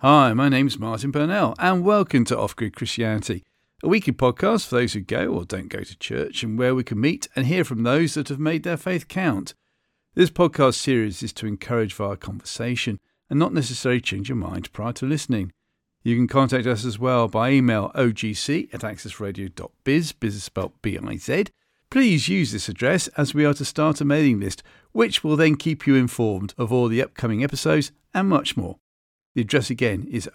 Hi, my name's Martin Burnell, and welcome to Off Grid Christianity, a weekly podcast for those who go or don't go to church, and where we can meet and hear from those that have made their faith count. This podcast series is to encourage via conversation and not necessarily change your mind prior to listening. You can contact us as well by email ogc@accessradio.biz, biz is spelled B-I-Z. Please use this address as we are to start a mailing list, which will then keep you informed of all the upcoming episodes and much more. The address again is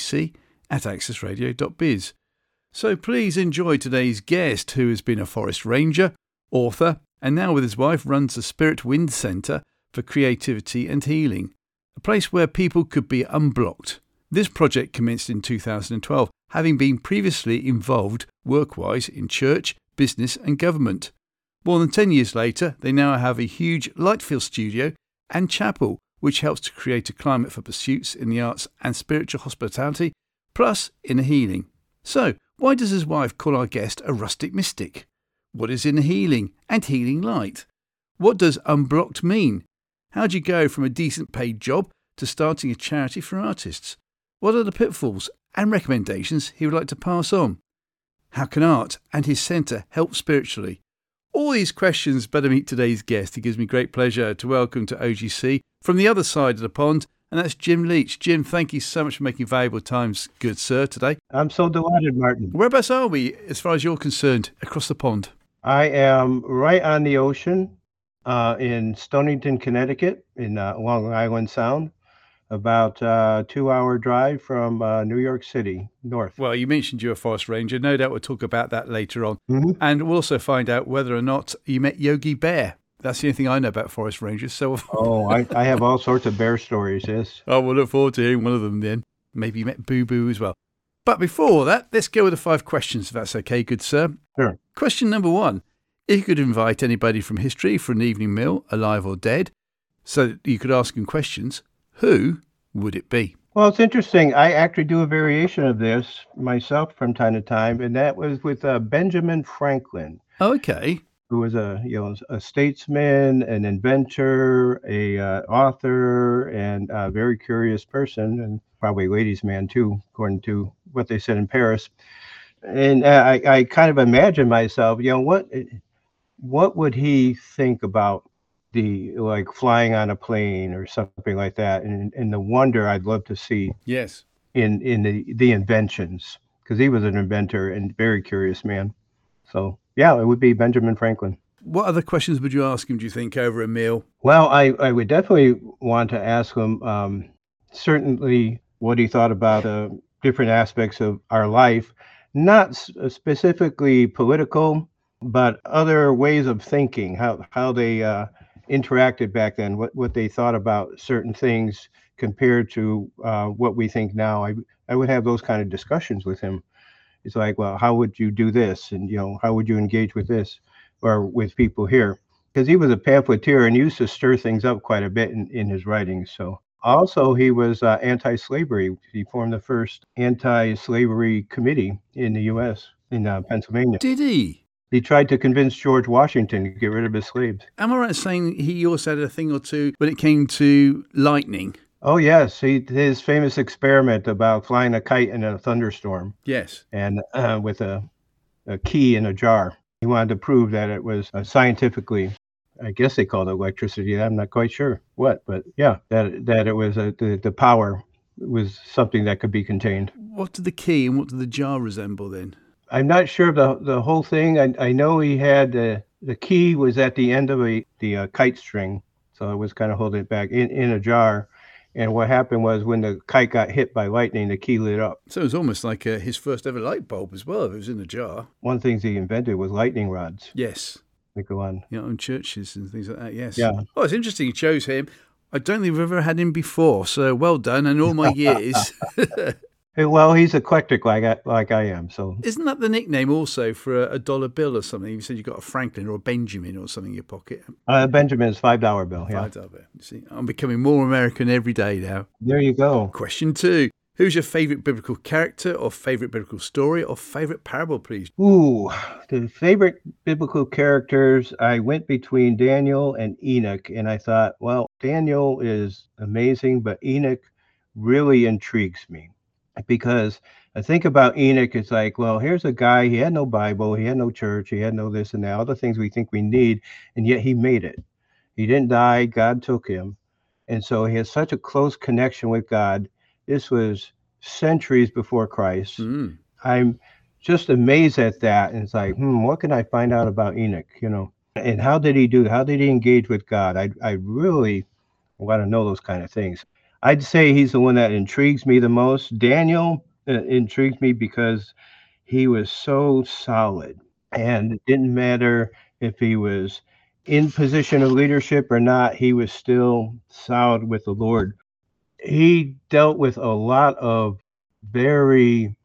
ogc@accessradio.biz. So please enjoy today's guest, who has been a forest ranger, author, and now with his wife runs the Spirit Wind Centre for Creativity and Healing, a place where people could be unblocked. This project commenced in 2012, having been previously involved work-wise in church, business and government. More than 10 years later, they now have a huge light-filled studio and chapel, which helps to create a climate for pursuits in the arts and spiritual hospitality, plus inner healing. So, why does his wife call our guest a rustic mystic? What is inner healing and healing light? What does unblocked mean? How do you go from a decent paid job to starting a charity for artists? What are the pitfalls and recommendations he would like to pass on? How can art and his centre help spiritually? All these questions better meet today's guest. It gives me great pleasure to welcome to OGC from the other side of the pond, and that's Jim Leach. Jim, thank you so much for making valuable times, good sir, today. I'm so delighted, Martin. Whereabouts are we, as far as you're concerned, across the pond? I am right on the ocean in Stonington, Connecticut, in Long Island Sound, about a 2-hour drive from New York City, north. Well, you mentioned you're a forest ranger. No doubt we'll talk about that later on. Mm-hmm. And we'll also find out whether or not you met Yogi Bear. That's the only thing I know about forest rangers. So, I have all sorts of bear stories, yes. Oh, we'll look forward to hearing one of them then. Maybe you met Boo Boo as well. But before that, let's go with the 5 questions, if that's okay, good sir. Sure. Question number 1. If you could invite anybody from history for an evening meal, alive or dead, so that you could ask them questions, who would it be? Well, it's interesting. I actually do a variation of this myself from time to time, and that was with Benjamin Franklin. Okay. Who was a statesman, an inventor, a author, and a very curious person, and probably a ladies' man too, according to what they said in Paris. And I kind of imagine myself, what would he think about like flying on a plane or something like that, and the wonder I'd love to see. Yes. In the inventions, because he was an inventor and very curious man. So yeah, it would be Benjamin Franklin. What other questions would you ask him, do you think, over a meal? Well, I would definitely want to ask him certainly what he thought about different aspects of our life, not specifically political, but other ways of thinking, how they interacted back then, what they thought about certain things compared to what we think now. I would have those kind of discussions with him. It's like, well, how would you do this? And, how would you engage with this or with people here? Because he was a pamphleteer and used to stir things up quite a bit in his writings. So also he was anti-slavery. He formed the first anti-slavery committee in the U.S. in Pennsylvania. Did he? He tried to convince George Washington to get rid of his slaves. Am I right in saying he also had a thing or two when it came to lightning? Oh, yes. His famous experiment about flying a kite in a thunderstorm. Yes. And with a key in a jar. He wanted to prove that it was scientifically, I guess they called it electricity. I'm not quite sure what, but yeah, that it was the power was something that could be contained. What did the key and what did the jar resemble then? I'm not sure of the whole thing. I know he had the key was at the end of the kite string, so it was kind of holding it back in a jar. And what happened was when the kite got hit by lightning, the key lit up. So it was almost like his first ever light bulb as well, if it was in a jar. One of the things he invented was lightning rods. Yes. They go on. On churches and things like that, yes. Yeah. Oh, it's interesting you chose him. I don't think we've ever had him before, so well done. And all my years. Well, he's eclectic like I am. So isn't that the nickname also for a dollar bill or something? You said you got a Franklin or a Benjamin or something in your pocket. Benjamin's $5 bill. Yeah. $5 bill. You see, I'm becoming more American every day now. There you go. Question 2. Who's your favourite biblical character or favourite biblical story or favourite parable, please? Ooh, the favourite biblical characters, I went between Daniel and Enoch, and I thought, well, Daniel is amazing, but Enoch really intrigues me because I think about Enoch. It's like, well, here's a guy. He had no Bible. He had no church. He had no this and that. All the things we think we need, and yet he made it. He didn't die. God took him, and so he has such a close connection with God. This was centuries before Christ. Mm. I'm just amazed at that, and it's like, what can I find out about Enoch? And how did he do? How did he engage with God? I really want to know those kind of things. I'd say he's the one that intrigues me the most. Daniel intrigues me because he was so solid, and it didn't matter if he was in position of leadership or not, he was still solid with the Lord. He dealt with a lot of very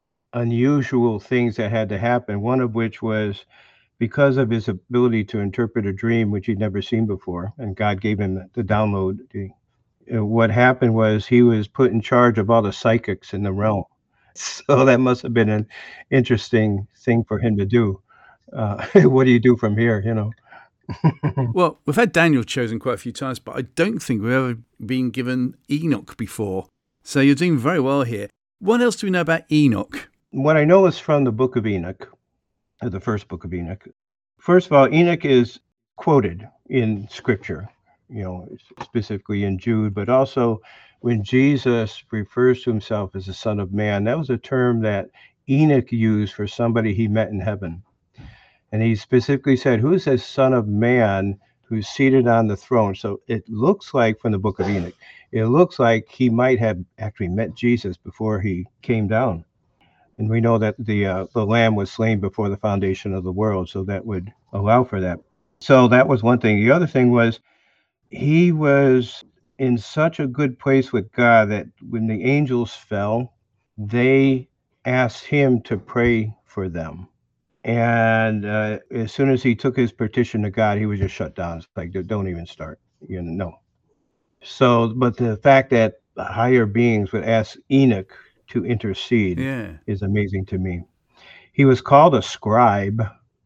unusual things that had to happen, one of which was because of his ability to interpret a dream which he'd never seen before, and God gave him the download. What happened was he was put in charge of all the psychics in the realm. So that must have been an interesting thing for him to do. What do you do from here, Well, we've had Daniel chosen quite a few times, but I don't think we've ever been given Enoch before. So you're doing very well here. What else do we know about Enoch? What I know is from the book of Enoch, the first book of Enoch. First of all, Enoch is quoted in Scripture, specifically in Jude, but also when Jesus refers to himself as the Son of Man. That was a term that Enoch used for somebody he met in heaven. And he specifically said, who's this Son of Man who's seated on the throne? So it looks like, from the book of Enoch, it looks like he might have actually met Jesus before he came down. And we know that the Lamb was slain before the foundation of the world, so that would allow for that. So that was one thing. The other thing was he was in such a good place with God that when the angels fell, they asked him to pray for them. And as soon as he took his petition to God, he was just shut down. It's like, don't even start, no. So, but the fact that higher beings would ask Enoch to intercede is amazing to me. He was called a scribe.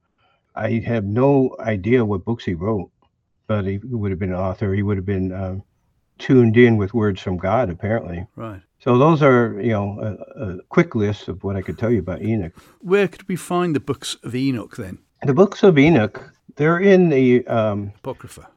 I have no idea what books he wrote, but he would have been an author. He would have been tuned in with words from God, apparently. Right. So those are, a quick list of what I could tell you about Enoch. Where could we find the books of Enoch then? The books of Enoch, they're in the Apocrypha.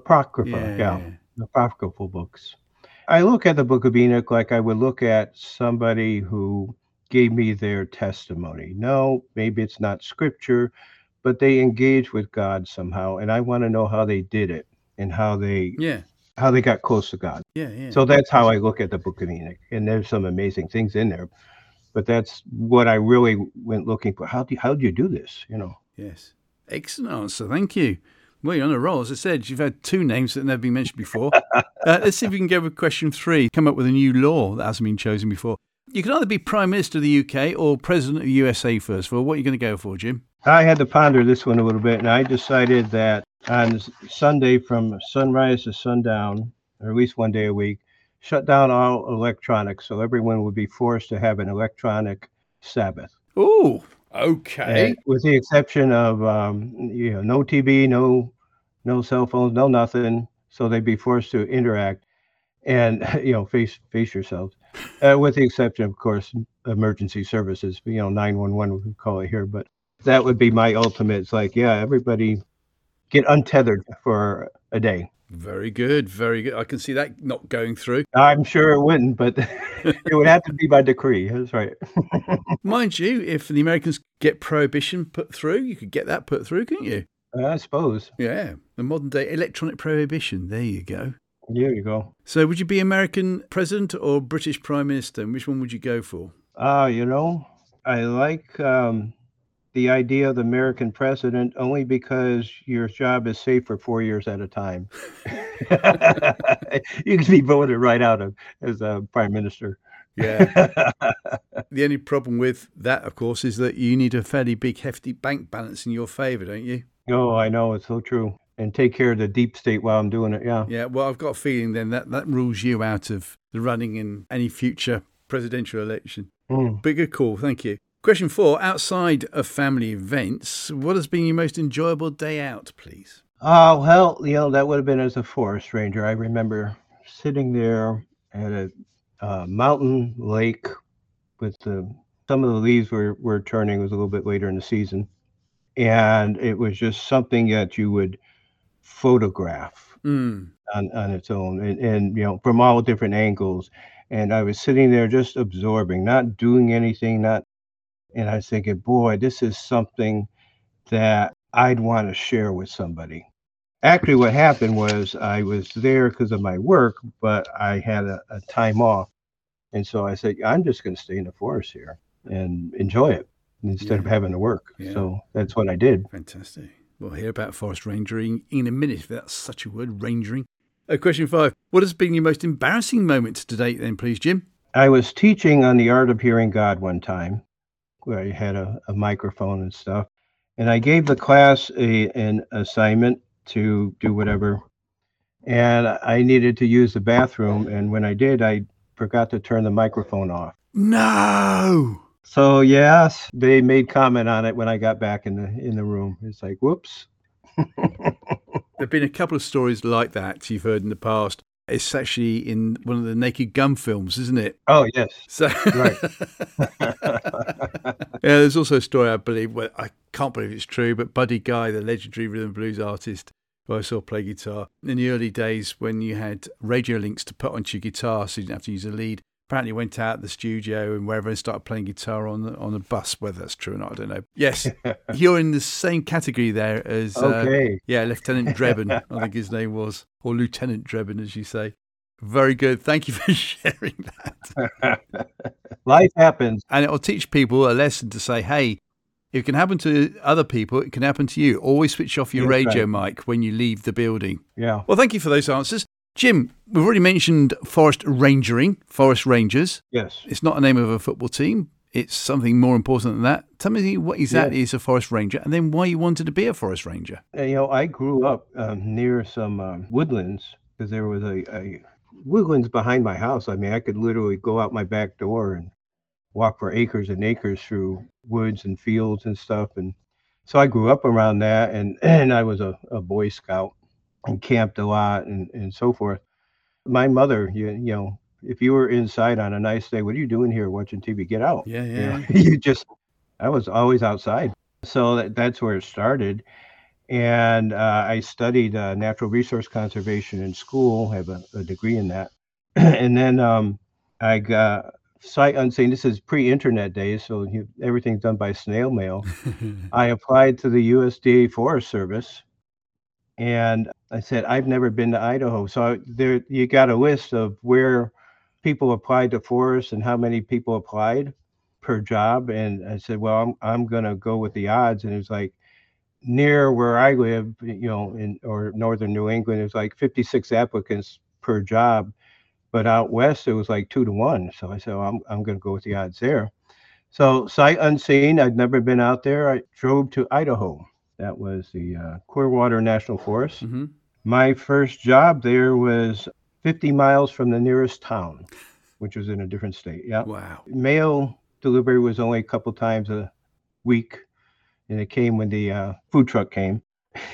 The apocryphal books. I look at the book of Enoch like I would look at somebody who gave me their testimony. No, maybe it's not scripture, but they engage with God somehow, and I want to know how they did it and how they got close to God. So that's how I look at the book of Enoch, and there's some amazing things in there. But that's what I really went looking for. How do you do this? Yes, excellent answer. Thank you. Well, you're on a roll. As I said, you've had two names that have never been mentioned before. Let's see if we can go with question 3. Come up with a new law that hasn't been chosen before. You can either be Prime Minister of the UK or President of the USA first of all. What are you going to go for, Jim? I had to ponder this one a little bit, and I decided that on Sunday from sunrise to sundown, or at least one day a week, shut down all electronics, so everyone would be forced to have an electronic Sabbath. Oh, okay. And with the exception of no TV, no cell phones, no nothing. So they'd be forced to interact and face yourselves. With the exception, of course, emergency services. 911 we call it here, but that would be my ultimate. It's like, everybody get untethered for a day. Very good, very good. I can see that not going through. I'm sure it wouldn't, but it would have to be by decree. That's right. Mind you, if the Americans get prohibition put through, you could get that put through, couldn't you? I suppose. Yeah, the modern day electronic prohibition. There you go. There you go. So would you be American president or British Prime Minister? And which one would you go for? I like the idea of the American president only because your job is safe for 4 years at a time. You can be voted right out of as a prime minister. Yeah. The only problem with that, of course, is that you need a fairly big, hefty bank balance in your favour, don't you? Oh, I know. It's so true. And take care of the deep state while I'm doing it. Yeah. Yeah. Well, I've got a feeling then that rules you out of the running in any future presidential election. But good call. Thank you. Question 4. Outside of family events, what has been your most enjoyable day out, please? Well, that would have been as a forest ranger. I remember sitting there at mountain lake with some of the leaves were turning. It was a little bit later in the season, and it was just something that you would photograph Mm. on its own, and from all different angles. And I was sitting there just absorbing, not doing anything, not. And I was thinking, boy, this is something that I'd want to share with somebody. Actually, what happened was I was there because of my work, but I had a time off. And so I said, I'm just going to stay in the forest here and enjoy it instead of Yeah. having to work. Yeah. So that's what I did. Fantastic. We'll hear about forest rangering in a minute, if that's such a word, rangering. Question 5. What has been your most embarrassing moment to date then, please, Jim? I was teaching on the art of hearing God one time, where I had a microphone and stuff. And I gave the class an assignment to do whatever. And I needed to use the bathroom. And when I did, I forgot to turn the microphone off. No! So yes, they made comment on it when I got back in the room. It's like, whoops. There've been a couple of stories like that you've heard in the past. It's actually in one of the Naked Gun films, isn't it? Oh, yes. So, Right. Yeah, there's also a story, I believe, where I can't believe it's true, but Buddy Guy, the legendary rhythm and blues artist who I saw play guitar, in the early days when you had radio links to put onto your guitar so you didn't have to use a lead, apparently went out the studio and wherever and started playing guitar on a bus. Whether that's true or not, I don't know. Yes, you're in the same category there as Okay. Lieutenant Drebin, I think his name was, or Lieutenant Drebin, as you say. Very good. Thank you for sharing that. Life happens. And it'll teach people a lesson to say, hey, it can happen to other people, it can happen to you. Always switch off your That's radio right. mic when you leave the building. Yeah. Well, thank you for those answers. Jim, we've already mentioned forest rangering, forest rangers. Yes. It's not a name of a football team. It's something more important than that. Tell me what exactly is a forest ranger and then why you wanted to be a forest ranger. I grew up near some woodlands because there was a woodlands behind my house. I mean, I could literally go out my back door and walk for acres and acres through woods and fields and stuff. And so I grew up around that, and I was a Boy Scout and camped a lot and so forth. My mother, if you were inside on a nice day, what are you doing here watching TV? Get out. Yeah. I was always outside. So that's where it started. And I studied natural resource conservation in school, have a degree in that. And then I got sight unseen. This is pre-internet days, so everything's done by snail mail. I applied to the USDA Forest Service, and I said, I've never been to Idaho. So there, you got a list of where people applied to forest and how many people applied per job. And I said, well, I'm going to go with the odds. And it's like, near where I live, in or northern New England, it was like 56 applicants per job, but out west it was like 2 to 1. So I said, well, I'm going to go with the odds there. So sight unseen, I'd never been out there. I drove to Idaho. That was the Clearwater National Forest. Mm-hmm. My first job there was 50 miles from the nearest town, which was in a different state. Yeah. Wow. Mail delivery was only a couple times a week. And it came when the food truck came.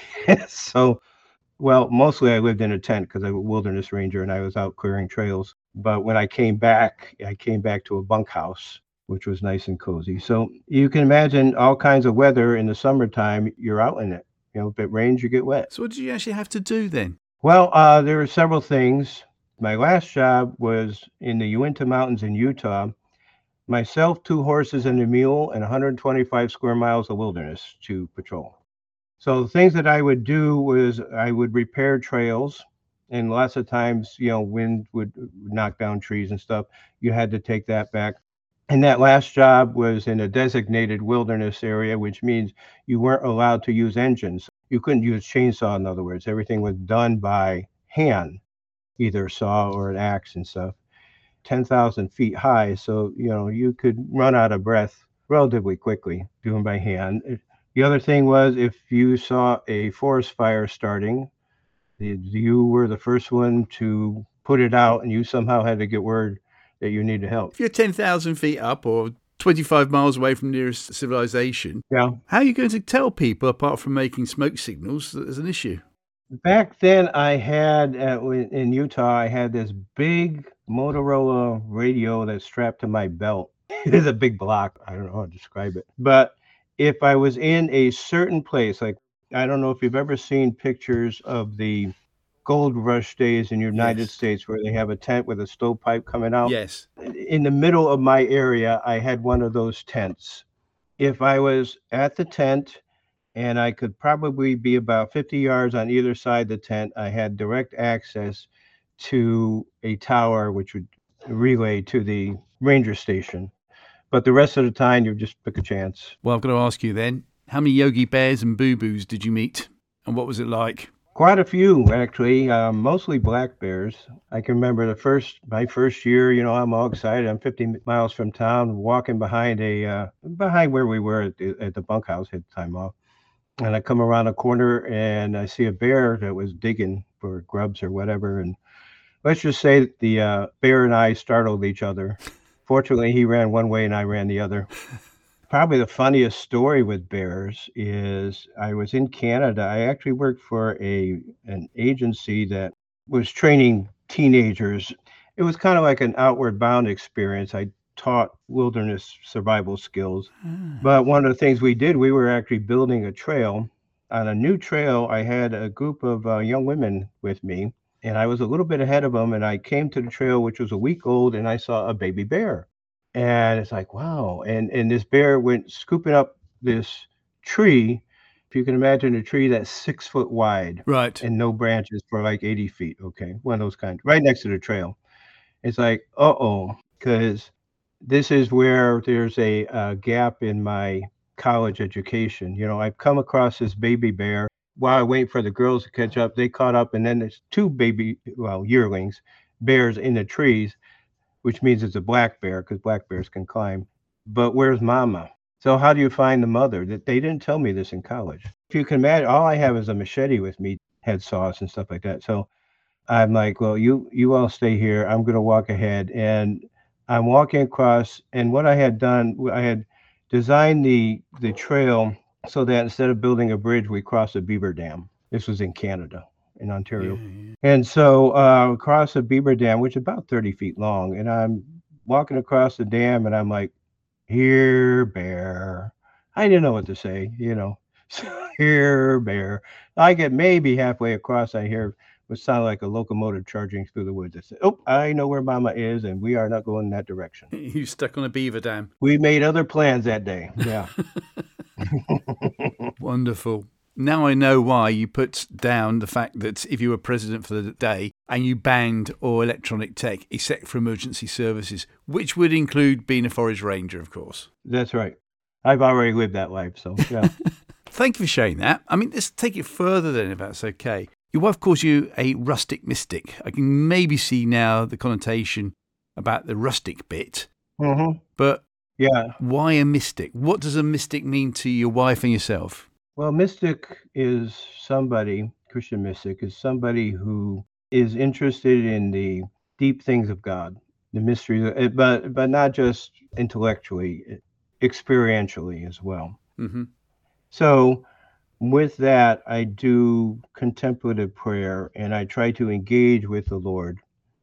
So, well, mostly I lived in a tent because I'm a wilderness ranger and I was out clearing trails. But when I came back to a bunkhouse, which was nice and cozy. So you can imagine all kinds of weather in the summertime, you're out in it. If it rains, you get wet. So what did you actually have to do then? Well, there were several things. My last job was in the Uinta Mountains in Utah. Myself, 2 horses and a mule, and 125 square miles of wilderness to patrol. So the things that I would do was I would repair trails, and lots of times, wind would knock down trees and stuff. You had to take that back. And that last job was in a designated wilderness area, which means you weren't allowed to use engines. You couldn't use chainsaw, in other words. Everything was done by hand, either a saw or an axe and stuff. 10,000 feet high, so you could run out of breath relatively quickly doing by hand. The other thing was if you saw a forest fire starting, you were the first one to put it out, and you somehow had to get word that you needed help. If you're 10,000 feet up or 25 miles away from nearest civilization, Yeah. how are you going to tell people, apart from making smoke signals, that there's an issue? Back then, I had in Utah, I had this big Motorola radio that's strapped to my belt. It is a big block. I don't know how to describe it. But if I was in a certain place, like I don't know if you've ever seen pictures of the gold rush days in the United Yes. States where they have a tent with a stovepipe coming out. Yes. In the middle of my area, I had one of those tents. If I was at the tent and I could probably be about 50 yards on either side of the tent, I had direct access to a tower which would relay to the ranger station. But the rest of the time, you just pick a chance. Well, I've got to ask you then, how many Yogi Bears and Boo Boos did you meet? And what was it like? Quite a few, actually, mostly black bears. I can remember my first year, I'm all excited. I'm 50 miles from town, walking behind behind where we were at the bunkhouse, had time off. And I come around a corner and I see a bear that was digging for grubs or whatever. And let's just say that the bear and I startled each other. Fortunately, he ran one way and I ran the other. Probably the funniest story with bears is I was in Canada. I actually worked for an agency that was training teenagers. It was kind of like an outward bound experience. I taught wilderness survival skills. But one of the things we did, we were actually building a trail. On a new trail, I had a group of young women with me, and I was a little bit ahead of them. And I came to the trail, which was a week old, and I saw a baby bear. And it's like, wow. And this bear went scooping up this tree. If you can imagine a tree that's 6 foot wide Right. and no branches for like 80 feet. Okay. One of those kinds, right next to the trail. It's like, uh-oh, because this is where there's a gap in my college education. I've come across this baby bear while I wait for the girls to catch up. They caught up, and then there's two yearlings, bears in the trees, which means it's a black bear because black bears can climb. But where's mama? So how do you find the mother? That they didn't tell me this in college. If you can imagine, all I have is a machete with me, head saws and stuff like that. So I'm like, well, you all stay here. I'm going to walk ahead. And I'm walking across. And what I had done, I had designed the trail so that instead of building a bridge, we crossed a beaver dam. This was in Canada, in Ontario. Yeah. And so across a beaver dam, which is about 30 feet long, and I'm walking across the dam, and I'm like, "Here, bear." I didn't know what to say. So, here, bear. I get maybe halfway across, I hear what sounded like a locomotive charging through the woods. I said, "Oh, I know where mama is, and we are not going in that direction." You stuck on a beaver dam. We made other plans that day. Yeah. Wonderful. Now I know why you put down the fact that if you were president for the day and you banned all electronic tech except for emergency services, which would include being a forest ranger, of course. That's right. I've already lived that life, so yeah. Thank you for sharing that. I mean, let's take it further then, if that's okay. Your wife calls you a rustic mystic. I can maybe see now the connotation about the rustic bit, but Yeah. why a mystic? What does a mystic mean to your wife and yourself? Well, mystic is somebody, Christian mystic is somebody who is interested in the deep things of God, the mysteries, but not just intellectually, experientially as well. Mm-hmm. So with that, I do contemplative prayer and I try to engage with the Lord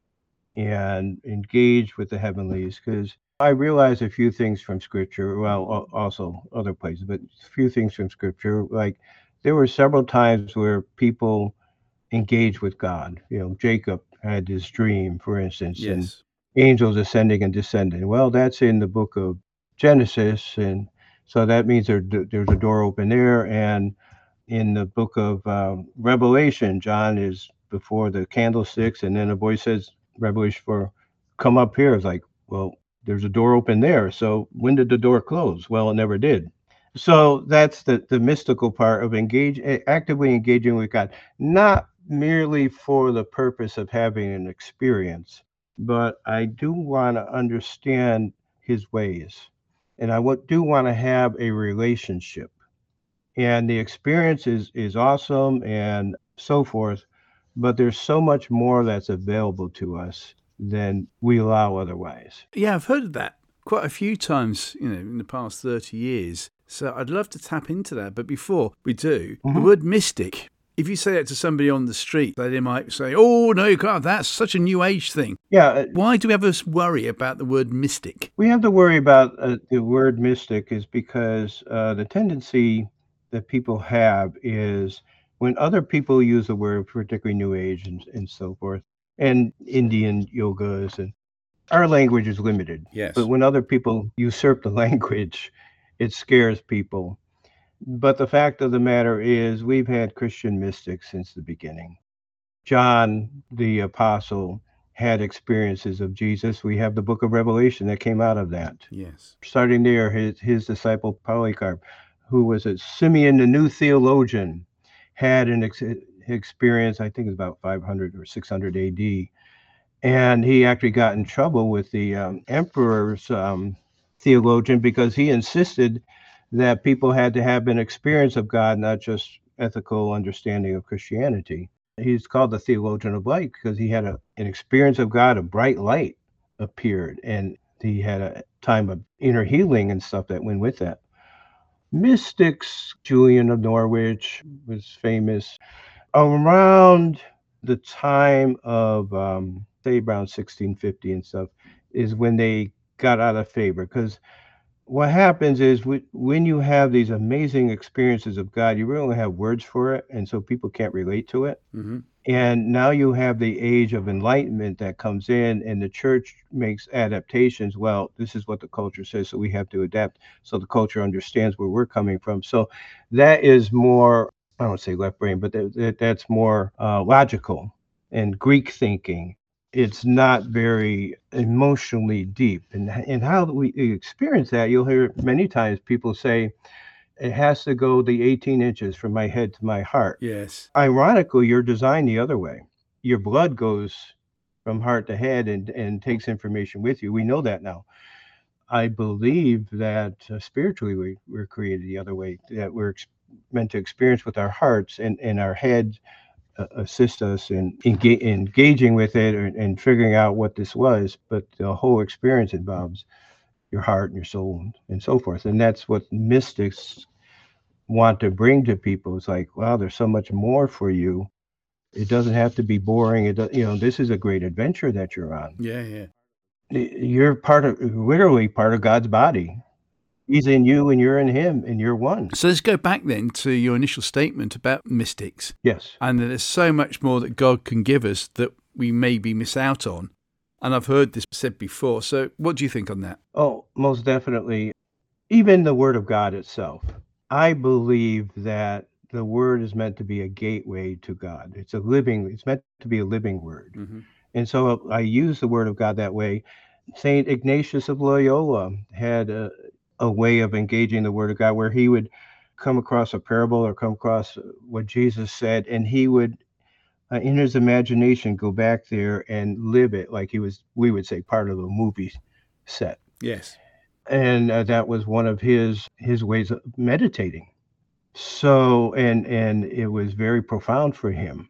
and engage with the heavenlies because I realize a few things from scripture, well, also other places, but a few things from scripture. Like there were several times where people engaged with God. Jacob had this dream, for instance, and Yes. angels ascending and descending. Well, that's in the book of Genesis. And so that means there's a door open there. And in the book of Revelation, John is before the candlesticks. And then a voice says, Revelation 4, come up here. It's like, well, there's a door open there. So when did the door close? Well, it never did. So that's the mystical part of actively engaging with God, not merely for the purpose of having an experience, but I do want to understand his ways. And do want to have a relationship. And the experience is awesome and so forth, but there's so much more that's available to us than we allow otherwise. Yeah, I've heard of that quite a few times, in the past 30 years. So I'd love to tap into that. But before we do, the word mystic, If you say that to somebody on the street, they might say, oh, no, you can't have that. It's such a new age thing. Yeah, Why do we have this worry about the word mystic? we have to worry about the word mystic is because the tendency that people have is when other people use the word, particularly New Age and so forth, and Indian yogas, and our language is limited. Yes. But when other people usurp the language, it scares people. But the fact of the matter is, we've had Christian mystics since the beginning. John, the apostle, had experiences of Jesus. We have the book of Revelation that came out of that. Yes. Starting there, his disciple Polycarp, who was a Simeon, the new theologian, had an experience, I think it's about 500 or 600 AD. And he actually got in trouble with the emperor's theologian because he insisted that people had to have an experience of God, not just ethical understanding of Christianity. He's called the theologian of light because he had an experience of God, a bright light appeared, and he had a time of inner healing and stuff that went with that. Mystics, Julian of Norwich was famous around the time of, say, around 1650 and stuff, is when they got out of favor. Because what happens is when you have these amazing experiences of God, you really don't have words for it, and so people can't relate to it. Mm-hmm. And now you have the age of enlightenment that comes in, and the church makes adaptations. Well, this is what the culture says, so we have to adapt so the culture understands where we're coming from. So that is more, I don't say left brain, but that's more logical and Greek thinking. It's not very emotionally deep. And how we experience that, you'll hear many times people say, it has to go the 18 inches from my head to my heart. Yes. Ironically, you're designed the other way. Your blood goes from heart to head and takes information with you. We know that now. I believe that spiritually we're created the other way, that we're meant to experience with our hearts, and our head assist us in engaging with it and figuring out what this was. But the whole experience involves your heart and your soul and so forth. And that's what mystics want to bring to people. It's like, wow, there's so much more for you. It doesn't have to be boring. This is a great adventure that you're on. Yeah. You're literally part of God's body. He's in you and you're in him and you're one. So let's go back then to your initial statement about mystics. Yes. And that there's so much more that God can give us that we maybe miss out on. And I've heard this said before. So what do you think on that? Oh, most definitely. Even the Word of God itself. I believe that the Word is meant to be a gateway to God. It's meant to be a living Word. Mm-hmm. And so I use the Word of God that way. St. Ignatius of Loyola had a way of engaging the Word of God where he would come across a parable or come across what Jesus said, and he would, in his imagination, go back there and live it like he was, we would say, part of a movie set. Yes. And that was one of his ways of meditating. So, and it was very profound for him.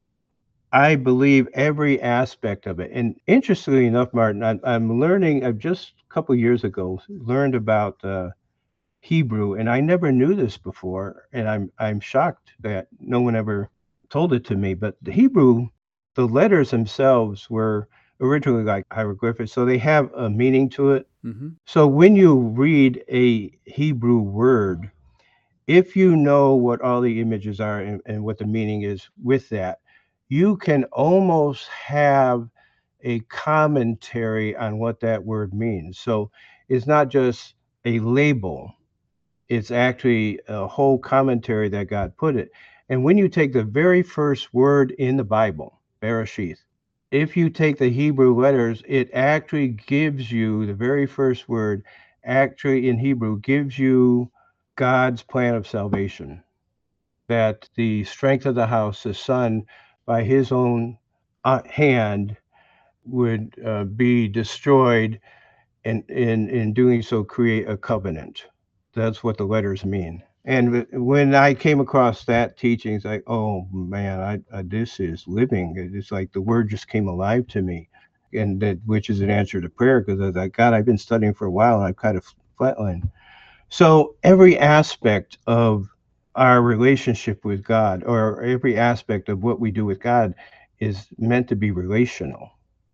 I believe every aspect of it. And interestingly enough, Martin, I'm learning, I've just a couple years ago learned about Hebrew, and I never knew this before. And I'm shocked that no one ever told it to me. But the Hebrew, the letters themselves were originally like hieroglyphics, so they have a meaning to it. Mm-hmm. So when you read a Hebrew word, if you know what all the images are and what the meaning is with that, you can almost have a commentary on what that word means. So it's not just a label, it's actually a whole commentary that God put it. And when you take the very first word in the Bible, Bereshith, if you take the Hebrew letters, it actually gives you, the very first word actually in Hebrew gives you God's plan of salvation. That the strength of the house, the son, by his own hand would be destroyed, and in doing so create a covenant. That's what the letters mean. And when I came across that teaching, it's like, oh man, this is living. It's like the word just came alive to me, and that, which is an answer to prayer, because I was like, God, I've been studying for a while and I've kind of flatlined. So every aspect of our relationship with God, or every aspect of what we do with God, is meant to be relational,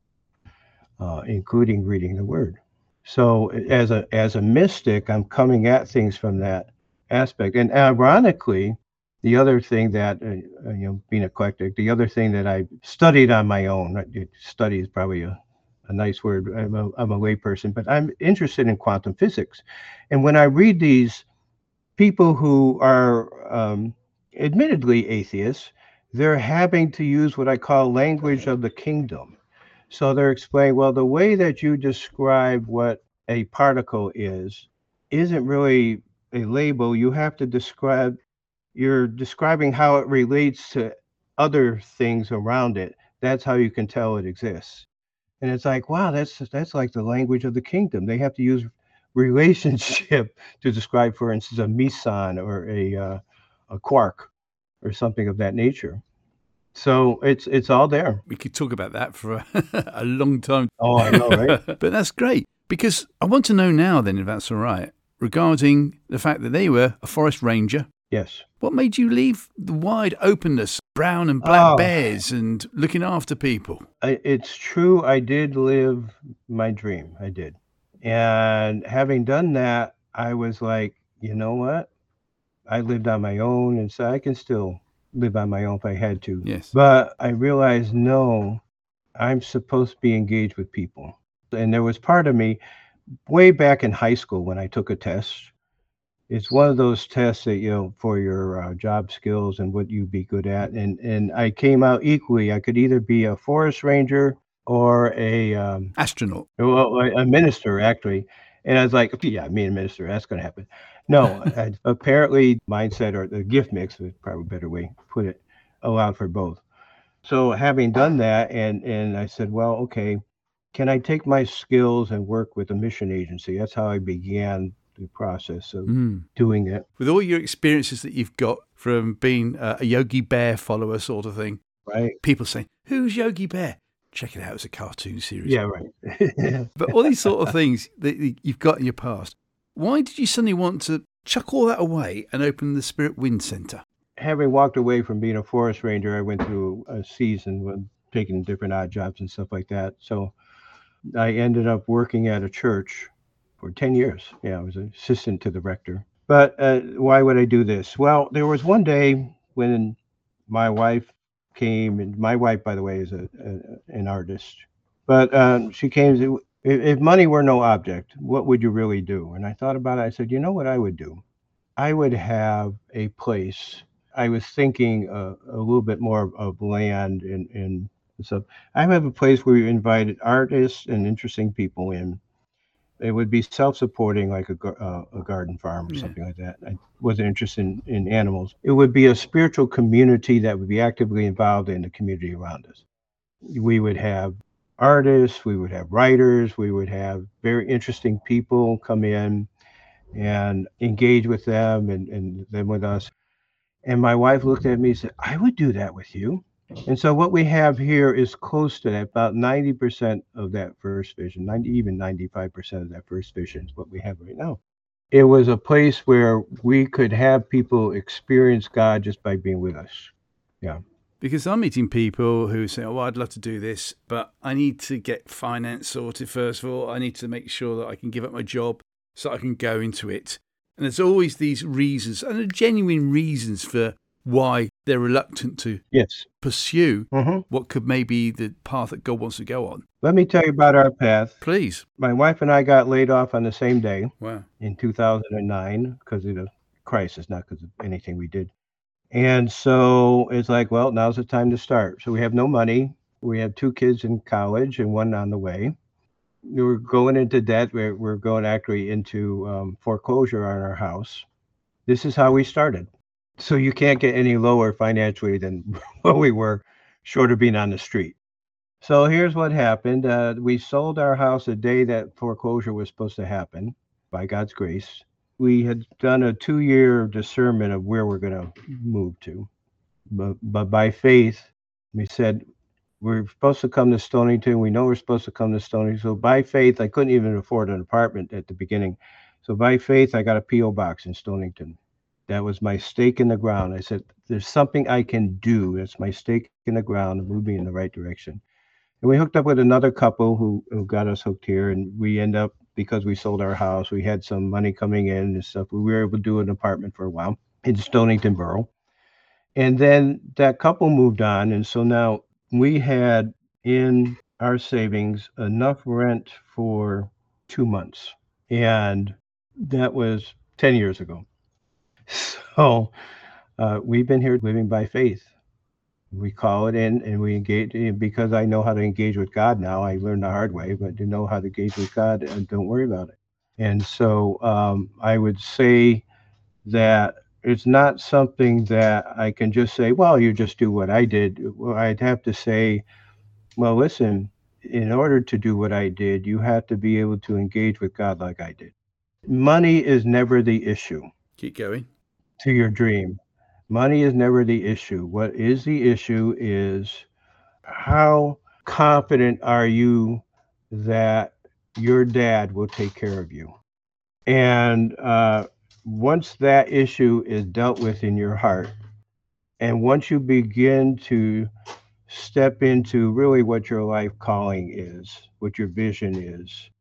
including reading the Word. So as a mystic, I'm coming at things from that aspect. And ironically, the other thing that being eclectic, the other thing that I studied on my own, study is probably a nice word. I'm a layperson, but I'm interested in quantum physics. And when I read these people who are admittedly atheists, they're having to use what I call language of the kingdom. So they're explaining, well, the way that you describe what a particle is isn't really a label. You have to describe, you're describing how it relates to other things around it. That's how you can tell it exists. And it's like, wow, that's like the language of the kingdom. They have to use relationship to describe, for instance, a meson or a quark or something of that nature. So it's all there. We could talk about that for a long time. Oh, I know, right? But that's great, because I want to know now then, if that's all right, regarding the fact that they were a forest ranger. Yes. What made you leave the wide openness, brown and black Oh, bears, and looking after people? it's true. I did live my dream. I did. And having done that, I was like, you know what? I lived on my own, and so I can still live on my own if I had to. Yes. But I realized, no, I'm supposed to be engaged with people. And there was part of me way back in high school when I took a test. It's one of those tests that, for your job skills and what you'd be good at. And I came out equally. I could either be a forest ranger or Astronaut. a minister, actually. And I was like, yeah, me and minister, that's going to happen. No, apparently mindset, or the gift mix is probably a better way to put it, allowed for both. So having done that, and I said, well, okay, can I take my skills and work with a mission agency? That's how I began the process of doing it. With all your experiences that you've got from being a Yogi Bear follower sort of thing, Right. people say, who's Yogi Bear? Check it out, it's a cartoon series. Yeah, right. But all these sort of things that you've got in your past, why did you suddenly want to chuck all that away and open the Spirit Wind Centre? Having walked away from being a forest ranger, I went through a season with taking different odd jobs and stuff like that. So I ended up working at a church for 10 years. Yeah, I was an assistant to the rector. But why would I do this? Well, there was one day when my wife came, and my wife, by the way, is an artist. But she came, if money were no object, what would you really do? And I thought about it. I said, you know what I would do? I would have a place. I was thinking a little bit more of land and stuff. I have a place where we invited artists and interesting people in. It would be self-supporting, like a garden farm or something like that. I wasn't interested in animals. It would be a spiritual community that would be actively involved in the community around us. We would have artists, we would have writers, we would have very interesting people come in and engage with them and them with us. And my wife looked at me and said, I would do that with you. And so what we have here is close to that, about 90% of that first vision, 90, even 95% of that first vision is what we have right now. It was a place where we could have people experience God just by being with us. Yeah. Because I'm meeting people who say, oh, I'd love to do this, but I need to get finance sorted first of all. I need to make sure that I can give up my job so I can go into it. And there's always these reasons, and genuine reasons for why they're reluctant to pursue what could maybe the path that God wants to go on. Let me tell you about our path. Please. My wife and I got laid off on the same day. Wow. In 2009 because of the crisis, not because of anything we did. And so it's like, well, now's the time to start. So we have no money. We have 2 kids in college and one on the way. We were going into debt. We're going actually into foreclosure on our house. This is how we started. So you can't get any lower financially than what we were, short of being on the street. So here's what happened. We sold our house the day that foreclosure was supposed to happen, by God's grace. We had done a 2-year discernment of where we're going to move to. But by faith, we said, we're supposed to come to Stonington. We know we're supposed to come to Stonington. So by faith, I couldn't even afford an apartment at the beginning. So by faith, I got a P.O. box in Stonington. That was my stake in the ground. I said, there's something I can do. That's my stake in the ground to move me in the right direction. And we hooked up with another couple who got us hooked here. And we end up, because we sold our house, we had some money coming in and stuff. We were able to do an apartment for a while in Stonington Borough. And then that couple moved on. And so now we had in our savings enough rent for 2 months. And that was 10 years ago. So we've been here living by faith. We call it in and we engage because I know how to engage with God now. I learned the hard way, but to know how to engage with God, and don't worry about it. And so I would say that it's not something that I can just say, well, you just do what I did. Well, I'd have to say, well, listen, in order to do what I did, you have to be able to engage with God like I did. Money is never the issue. Keep going. To your dream. Money is never the issue. What is the issue is how confident are you that your dad will take care of you? And once that issue is dealt with in your heart, and once you begin to step into really what your life calling is, what your vision is,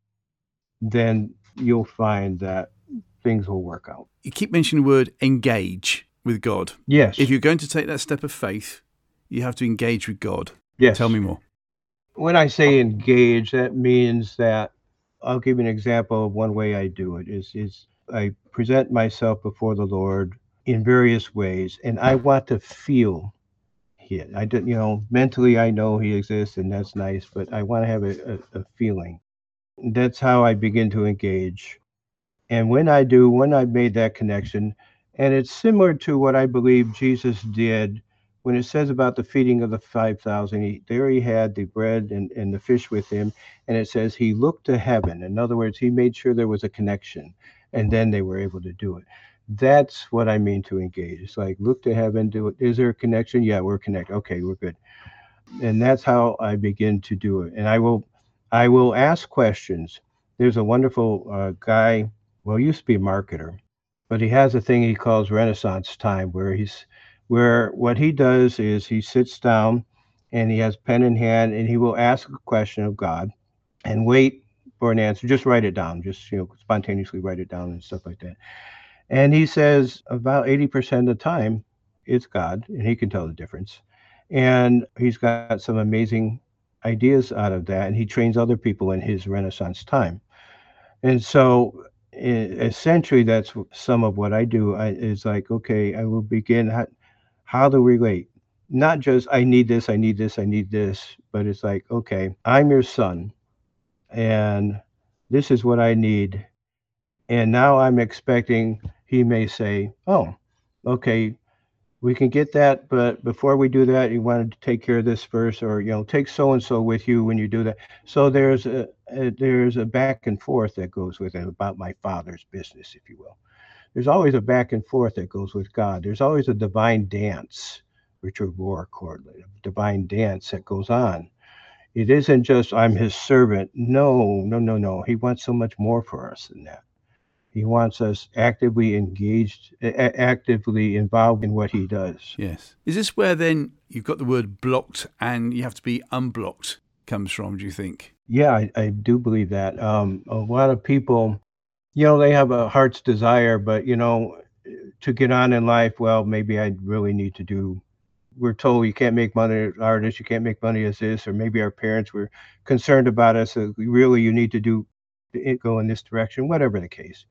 then you'll find that things will work out. You keep mentioning the word engage with God. Yes. If you're going to take that step of faith, you have to engage with God. Yes. Tell me more. When I say engage, that means that I'll give you an example of one way I do it is I present myself before the Lord in various ways, and I want to feel it. I don't, mentally I know he exists and that's nice, but I want to have a feeling. That's how I begin to engage. And when I've made that connection, and it's similar to what I believe Jesus did when it says about the feeding of the 5,000, there he had the bread and the fish with him. And it says he looked to heaven. In other words, he made sure there was a connection, and then they were able to do it. That's what I mean to engage. It's like, look to heaven, do it. Is there a connection? Yeah, we're connected. Okay, we're good. And that's how I begin to do it. And I will ask questions. There's a wonderful guy, well, he used to be a marketer, but he has a thing he calls Renaissance time, where what he does is he sits down and he has pen in hand and he will ask a question of God and wait for an answer. Just write it down, just spontaneously write it down and stuff like that. And he says about 80% of the time it's God, and he can tell the difference. And he's got some amazing ideas out of that, and he trains other people in his Renaissance time. And so essentially that's some of what I do. Is like, okay, I will begin how to relate. Not just I need this, I need this, I need this, but it's like, okay, I'm your son, and this is what I need. And now I'm expecting he may say, oh, okay, we can get that, but before we do that, you wanted to take care of this first, or take so and so with you when you do that. So there's a back and forth that goes with it about my father's business, if you will. There's always a back and forth that goes with God. There's always a divine dance, Richard Rohr correlated, divine dance that goes on. It isn't just I'm his servant. No, no, no, no. He wants so much more for us than that. He wants us actively engaged, actively involved in what he does. Yes. Is this where then you've got the word blocked and you have to be unblocked comes from, do you think? Yeah, I do believe that. A lot of people, they have a heart's desire, but, to get on in life, well, maybe I really need to do. We're told you can't make money as artists, you can't make money as this, or maybe our parents were concerned about us. So really, you need to go in this direction, whatever the case.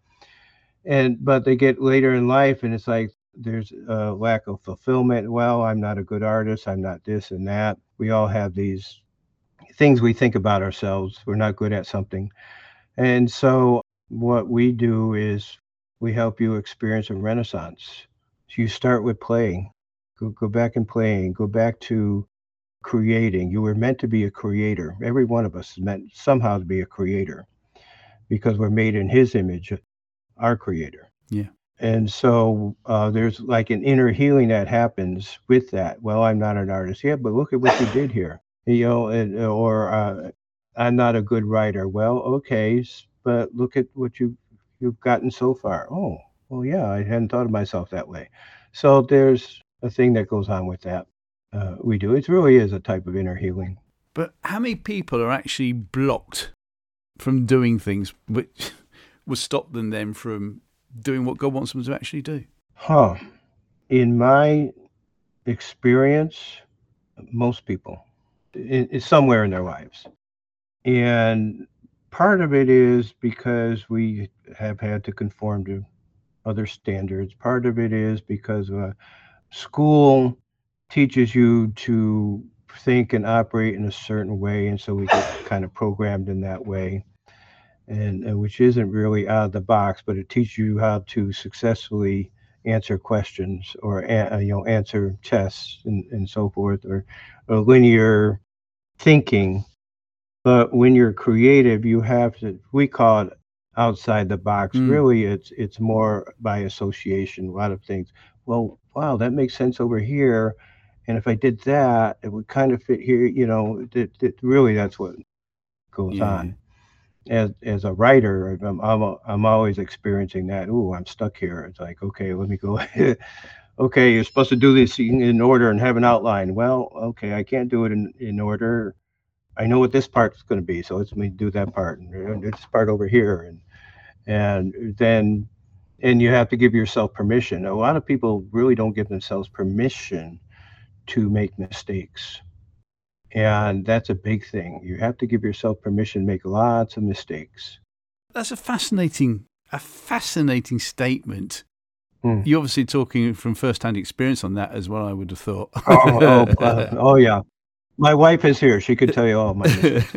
But they get later in life and it's like there's a lack of fulfillment. Well, I'm not a good artist, I'm not this and that. We all have these things we think about ourselves. We're not good at something. And so what we do is we help you experience a renaissance. So you start with playing. Go back and playing. Go back to creating. You were meant to be a creator. Every one of us is meant somehow to be a creator because we're made in his image, our creator. Yeah. And so there's like an inner healing that happens with that. Well, I'm not an artist. Yeah, but look at what you did here. Or I'm not a good writer. Well, okay, but look at what you've gotten so far. Oh, well, yeah, I hadn't thought of myself that way. So there's a thing that goes on with that. We do. It really is a type of inner healing. But how many people are actually blocked from doing things which would stop them then from doing what God wants them to actually do? Huh. In my experience, most people, it's somewhere in their lives. And part of it is because we have had to conform to other standards. Part of it is because school teaches you to think and operate in a certain way, and so we get kind of programmed in that way, and which isn't really out of the box, but it teaches you how to successfully answer questions or answer tests and so forth, or linear thinking. But when you're creative, you have to, we call it outside the box. Mm. Really, it's more by association. A lot of things. Well, wow, that makes sense over here. And if I did that, it would kind of fit here. Really, that's what goes Yeah. on. As a writer, I'm always experiencing that. Ooh, I'm stuck here. It's like, okay, let me go. Okay, you're supposed to do this in order and have an outline. Well, okay, I can't do it in order. I know what this part's going to be, so let's me do that part and this part over here, and then and you have to give yourself permission. A lot of people really don't give themselves permission to make mistakes, and that's a big thing. You have to give yourself permission to make lots of mistakes. That's a fascinating statement. Hmm. You're obviously talking from first-hand experience on that as well, I would have thought. Oh yeah. My wife is here. She could tell you all my mistakes.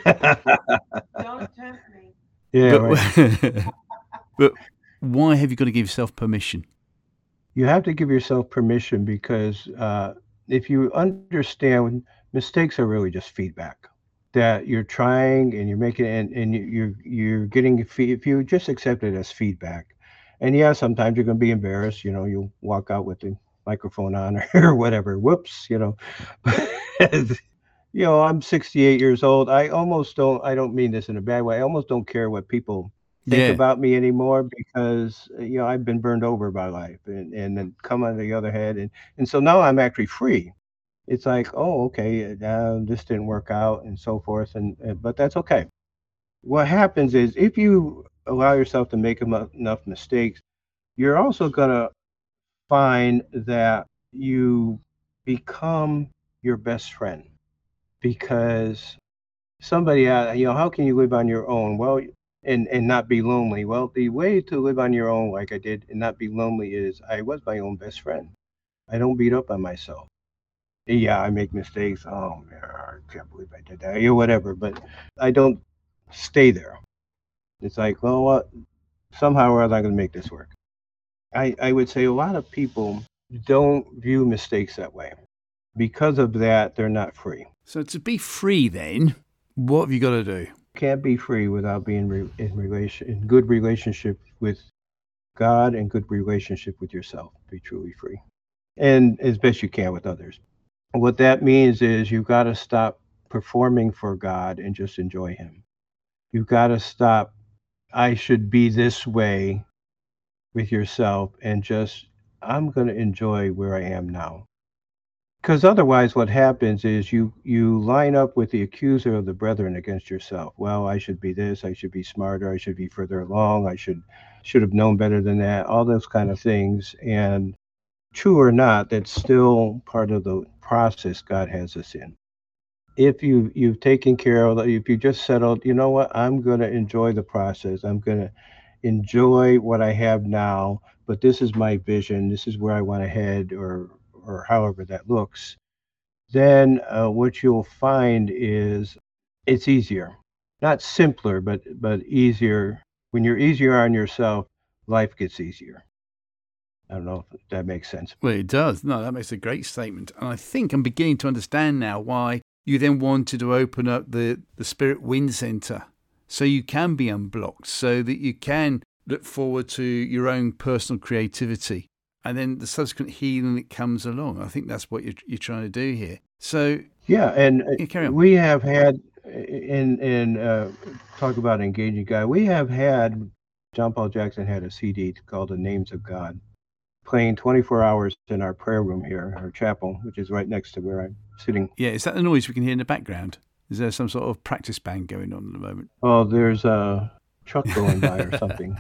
Don't tempt me. Yeah, But, right. but why have you got to give yourself permission? You have to give yourself permission because if you understand, mistakes are really just feedback that you're trying and you're making, and you're getting if you just accept it as feedback. And yeah, sometimes you're going to be embarrassed. You'll walk out with the microphone on or whatever. Whoops. I'm 68 years old. I don't mean this in a bad way. I almost don't care what people think Yeah. about me anymore because, I've been burned over by life and then come on the other hand. And so now I'm actually free. It's like, oh, okay, this didn't work out and so forth. But that's okay. What happens is if you allow yourself to make enough mistakes, you're also going to find that you become your best friend because somebody, how can you live on your own? Well, and not be lonely. Well, the way to live on your own, like I did, and not be lonely is I was my own best friend. I don't beat up on myself. Yeah, I make mistakes. Oh, man, I can't believe I did that, whatever. But I don't stay there. It's like, well, what? Somehow or other, I'm going to make this work. I would say a lot of people don't view mistakes that way. Because of that, they're not free. So to be free then, what have you got to do? Can't be free without being in good relationship with God and good relationship with yourself. Be truly free, and as best you can with others. What that means is you've got to stop performing for God and just enjoy Him. You've got to stop. I should be this way with yourself, and just I'm going to enjoy where I am now. Because otherwise, what happens is you line up with the accuser of the brethren against yourself. Well, I should be this. I should be smarter. I should be further along. I should have known better than that. All those kind of things. And true or not, that's still part of the process God has us in. If you've taken care of, if you just settled, you know what? I'm going to enjoy the process. I'm going to enjoy what I have now. But this is my vision. This is where I want to head, or however that looks, then what you'll find is it's easier. Not simpler, but easier. When you're easier on yourself, life gets easier. I don't know if that makes sense. Well, it does. No, that makes a great statement. And I think I'm beginning to understand now why you then wanted to open up the Spirit Wind Centre so you can be unblocked, so that you can look forward to your own personal creativity and then the subsequent healing that comes along. I think that's what you're trying to do here. So yeah, and carry on. we have had in talk about engaging God. We have had John Paul Jackson had a CD called The Names of God, playing 24 hours in our prayer room here, our chapel, which is right next to where I'm sitting. Yeah, is that the noise we can hear in the background? Is there some sort of practice band going on at the moment? Oh, there's a truck going by or something.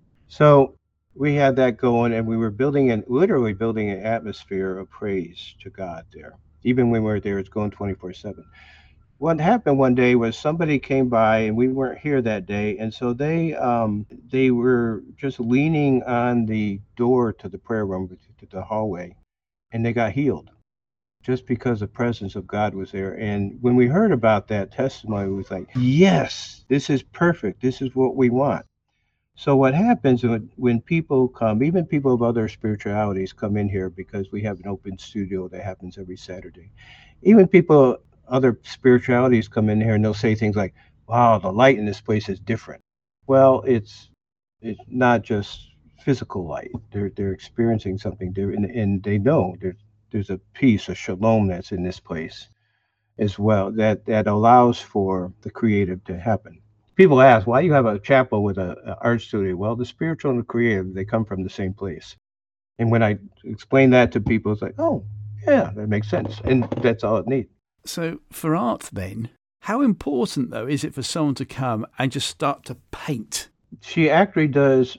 So we had that going, and we were literally building an atmosphere of praise to God there. Even when we were there, it's going 24/7. What happened one day was somebody came by, and we weren't here that day, and so they were just leaning on the door to the prayer room, to the hallway, and they got healed just because the presence of God was there. And when we heard about that testimony, it was like, yes, this is perfect. This is what we want. So what happens when people come, even people of other spiritualities come in here, because we have an open studio that happens every Saturday. Even people, other spiritualities come in here and they'll say things like, wow, the light in this place is different. Well, it's not just physical light. They're experiencing something there, and they know there's a peace, a shalom that's in this place as well, that allows for the creative to happen. People ask, why do you have a chapel with a art studio? Well, the spiritual and the creative, they come from the same place. And when I explain that to people, it's like, oh, yeah, that makes sense. And that's all it needs. So for art then, how important though is it for someone to come and just start to paint? She actually does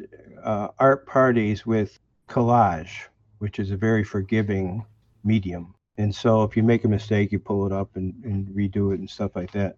art parties with collage, which is a very forgiving medium. And so if you make a mistake, you pull it up and redo it and stuff like that.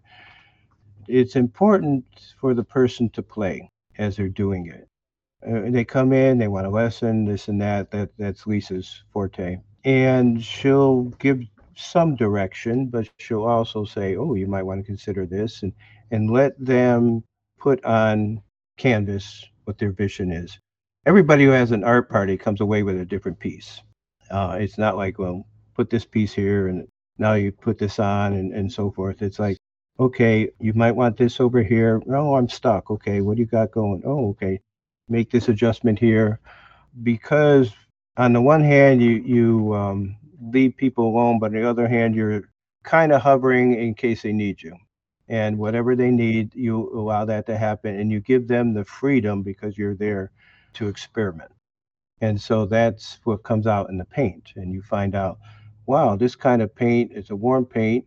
It's important for the person to play as they're doing it. They come in, they want a lesson, this and that. That's Lisa's forte. And she'll give some direction, but she'll also say, oh, you might want to consider this, and let them put on canvas what their vision is. Everybody who has an art party comes away with a different piece. It's not like, well, put this piece here and now you put this on and so forth. It's like, okay, you might want this over here. Oh, I'm stuck. Okay, what do you got going? Oh, okay, make this adjustment here. Because on the one hand, you leave people alone, but on the other hand, you're kind of hovering in case they need you. And whatever they need, you allow that to happen, and you give them the freedom because you're there to experiment. And so that's what comes out in the paint. And you find out, wow, this kind of paint is a warm paint.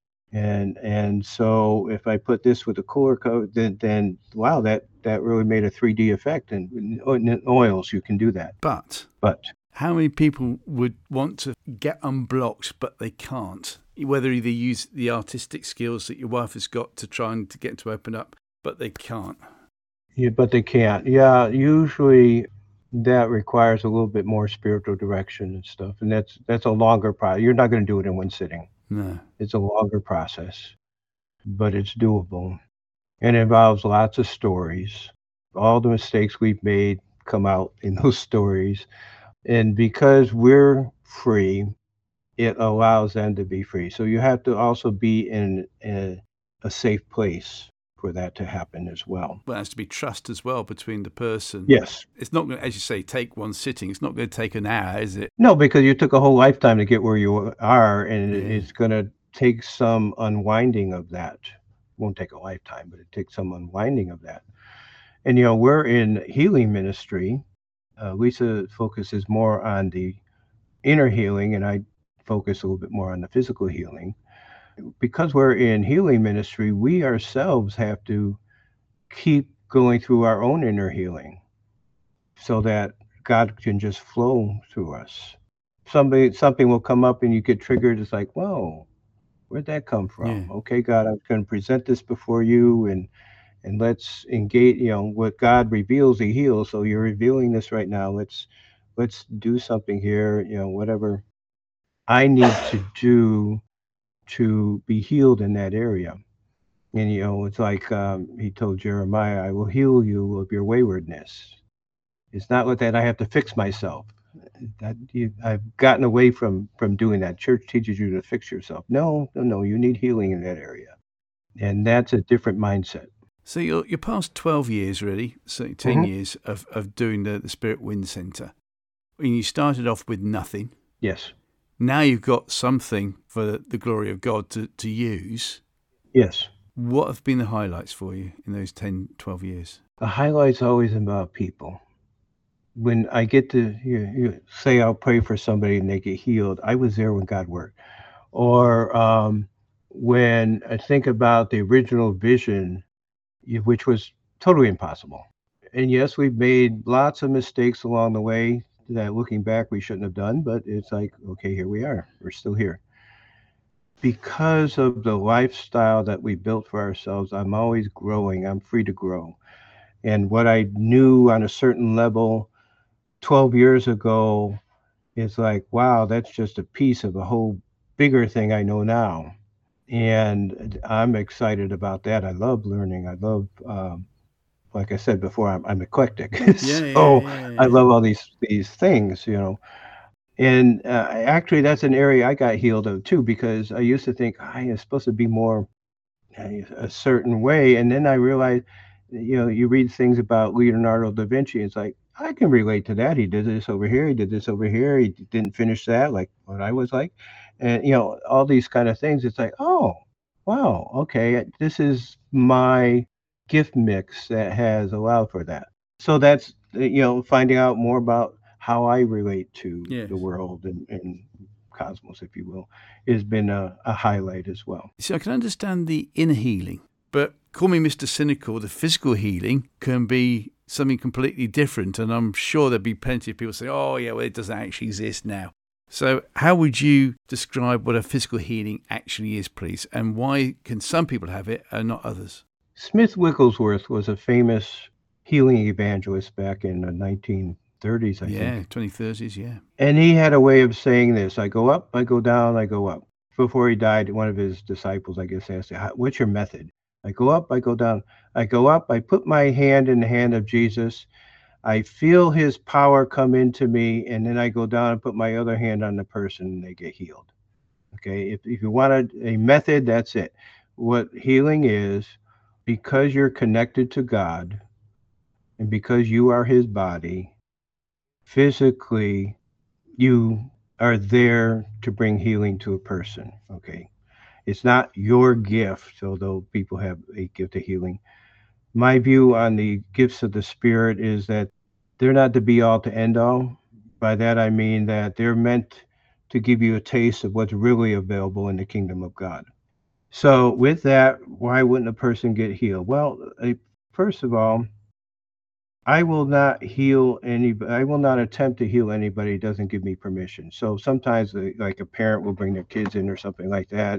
And so if I put this with a cooler coat, then wow, that really made a 3D effect. And in oils, you can do that. But But how many people would want to get unblocked, but they can't? Whether they use the artistic skills that your wife has got to try and to get to open up, but they can't. yeah, but they can't. Yeah, usually that requires a little bit more spiritual direction and stuff. And that's a longer process. You're not going to do it in one sitting. No. It's a longer process, but it's doable. And it involves lots of stories. All the mistakes we've made come out in those stories. And because we're free, it allows them to be free. So you have to also be in a safe place for that to happen as well. Well, there has to be trust as well between the person. Yes. It's not going to, as you say, take one sitting. It's not going to take an hour, is it? No, because you took a whole lifetime to get where you are, and Yeah. it's going to take some unwinding of that. Won't take a lifetime, but it takes some unwinding of that. And, we're in healing ministry. Lisa focuses more on the inner healing, and I focus a little bit more on the physical healing. Because we're in healing ministry, we ourselves have to keep going through our own inner healing so that God can just flow through us. Something will come up and you get triggered. It's like, whoa, where'd that come from? Yeah. Okay, God, I'm going to present this before you, and let's engage. What God reveals, He heals. So you're revealing this right now. Let's do something here. Whatever I need to do to be healed in that area. And it's like He told Jeremiah, "I will heal you of your waywardness." It's not like that I have to fix myself. I've gotten away from doing that. Church teaches you to fix yourself. No. You need healing in that area, and that's a different mindset. So your past 12 years, really, so 10 years of doing the Spirit Wind Centre. And you started off with nothing. Yes. Now you've got something for the glory of God to use. Yes. What have been the highlights for you in those 10, 12 years? The highlight's always about people. When I get to say I'll pray for somebody and they get healed, I was there when God worked. Or when I think about the original vision, which was totally impossible. And yes, we've made lots of mistakes along the way that looking back we shouldn't have done, but it's like, okay, here we are. We're still here. Because of the lifestyle that we built for ourselves, I'm always growing. I'm free to grow. And what I knew on a certain level 12 years ago is like, wow, that's just a piece of a whole bigger thing I know now. And I'm excited about that. I love learning. I love, like I said before, I'm eclectic. Yeah, So yeah, I yeah. love all these things, And actually, that's an area I got healed of too, because I used to think I am supposed to be more a certain way, and then I realized, you read things about Leonardo da Vinci, it's like I can relate to that. He did this over here, he did this over here, he didn't finish that, like what I was like, and all these kind of things. It's like, oh, wow, okay, this is my gift mix that has allowed for that. So that's finding out more about how I relate to the Yes. world and cosmos, if you will, has been a highlight as well. See, I can understand the inner healing, but call me Mr. Cynical, the physical healing can be something completely different. And I'm sure there'd be plenty of people say, oh, yeah, well, it doesn't actually exist now. So how would you describe what a physical healing actually is, please? And why can some people have it and not others? Smith Wigglesworth was a famous healing evangelist back in the 1930s, I Yeah, think. 2030s, yeah. And he had a way of saying this: I go up, I go down, I go up. Before he died, one of his disciples, I guess, asked him, what's your method? I go up, I go down. I go up, I put my hand in the hand of Jesus. I feel his power come into me, and then I go down and put my other hand on the person and they get healed. Okay, if you wanted a method, that's it. What healing is, because you're connected to God and because you are his body, physically, you are there to bring healing to a person. Okay, it's not your gift, although people have a gift of healing. My view on the gifts of the Spirit is that they're not the be all to end all. By that, I mean that they're meant to give you a taste of what's really available in the kingdom of God. So, with that, why wouldn't a person get healed? Well, first of all, I will not heal anybody. I will not attempt to heal anybody who doesn't give me permission. So sometimes, like a parent will bring their kids in or something like that.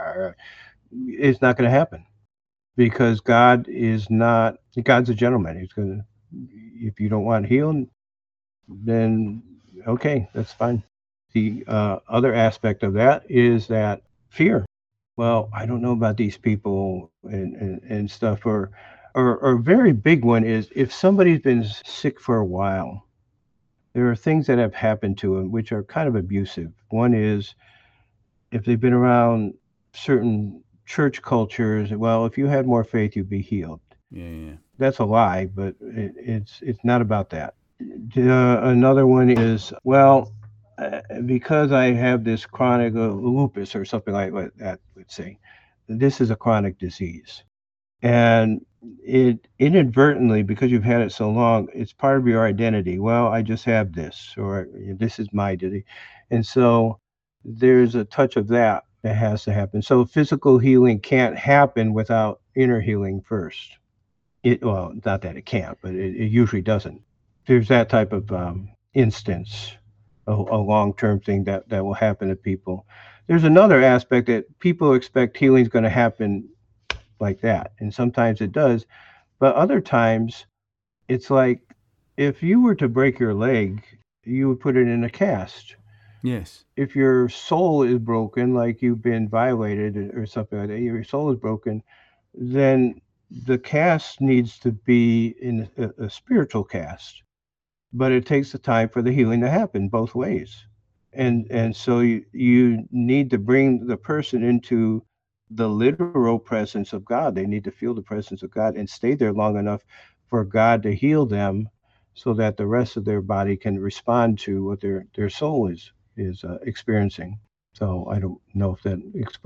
It's not going to happen because God is not. God's a gentleman. He's going to. If you don't want healed, then okay, that's fine. The other aspect of that is that fear. Well, I don't know about these people and stuff. Or a very big one is if somebody's been sick for a while, there are things that have happened to them which are kind of abusive. One is if they've been around certain church cultures, well, if you had more faith, you'd be healed. Yeah, yeah. That's a lie, but it's not about that. Another one is, well, because I have this chronic lupus or something like that, let's say, this is a chronic disease. And it inadvertently, because you've had it so long, it's part of your identity. Well, I just have this, or this is my identity. And so there's a touch of that that has to happen. So physical healing can't happen without inner healing first. Well, not that it can't, but it usually doesn't. There's that type of instance, a long-term thing that will happen to people. There's another aspect that people expect healing is going to happen like that, and sometimes it does, but other times it's like if you were to break your leg, you would put it in a cast. Yes. If your soul is broken, like you've been violated or something like that, your soul is broken, then the cast needs to be in a spiritual cast, but it takes the time for the healing to happen both ways. And so you need to bring the person into the literal presence of God. They need to feel the presence of God and stay there long enough for God to heal them so that the rest of their body can respond to what their soul is experiencing. So I don't know if that explained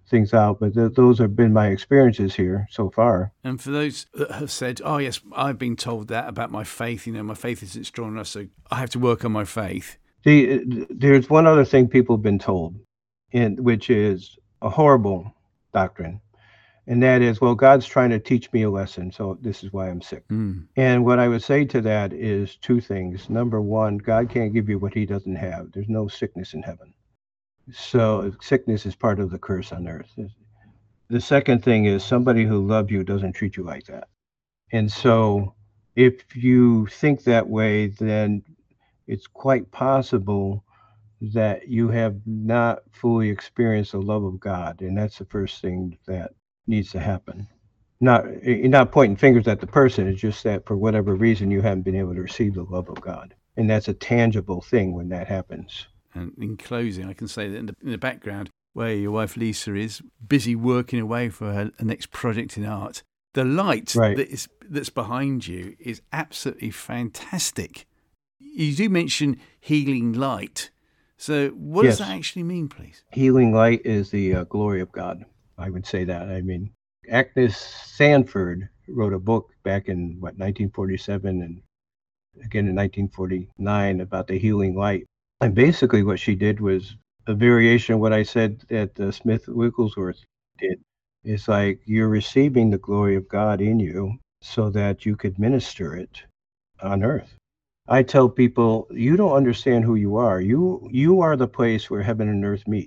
things out. But those have been my experiences here so far. And for those that have said, oh, yes, I've been told that about my faith, my faith isn't strong enough, so I have to work on my faith. There's one other thing people have been told, which is a horrible doctrine. And that is, well, God's trying to teach me a lesson, so this is why I'm sick. And what I would say to that is two things. Number one, God can't give you what he doesn't have. There's no sickness in heaven. So sickness is part of the curse on earth. The second thing is, somebody who loves you doesn't treat you like that. And so if you think that way, then it's quite possible that you have not fully experienced the love of God. And that's the first thing that needs to happen. You're not pointing fingers at the person. It's just that for whatever reason, you haven't been able to receive the love of God. And that's a tangible thing when that happens. And in closing, I can say that in the background, where your wife Lisa is busy working away for her next project in art, the light that's behind you is absolutely fantastic. You do mention healing light. So what does that actually mean, please? Healing light is the glory of God. I would say that. I mean, Agnes Sanford wrote a book back in, 1947 and again in 1949 about the healing light. And basically what she did was a variation of what I said that Smith Wigglesworth did. It's like you're receiving the glory of God in you so that you could minister it on earth. I tell people, you don't understand who you are. You are the place where heaven and earth meet.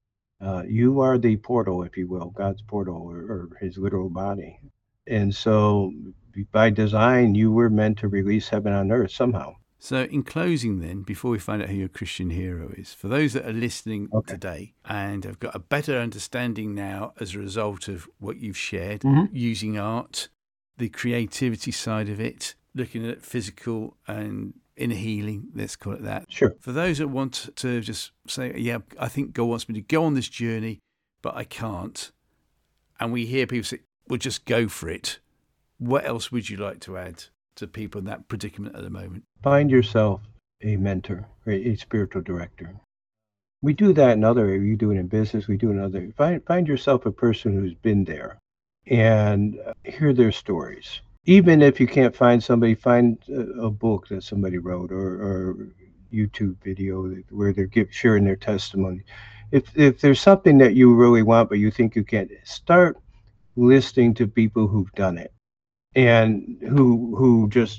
You are the portal, if you will, God's portal or his literal body. And so by design, you were meant to release heaven on earth somehow. So in closing then, before we find out who your Christian hero is, for those that are listening today and have got a better understanding now as a result of what you've shared, using art, the creativity side of it, looking at physical and inner healing, let's call it that. Sure. For those that want to just say, yeah, I think God wants me to go on this journey, but I can't. And we hear people say, well, just go for it. What else would you like to add to people in that predicament at the moment? Find yourself a mentor, a spiritual director. We do that in other areas. You do it in business. We do it in other. Find yourself a person who's been there and hear their stories. Even if you can't find somebody, find a book that somebody wrote or YouTube video where they're sharing their testimony. If there's something that you really want but you think you can't, start listening to people who've done it and who just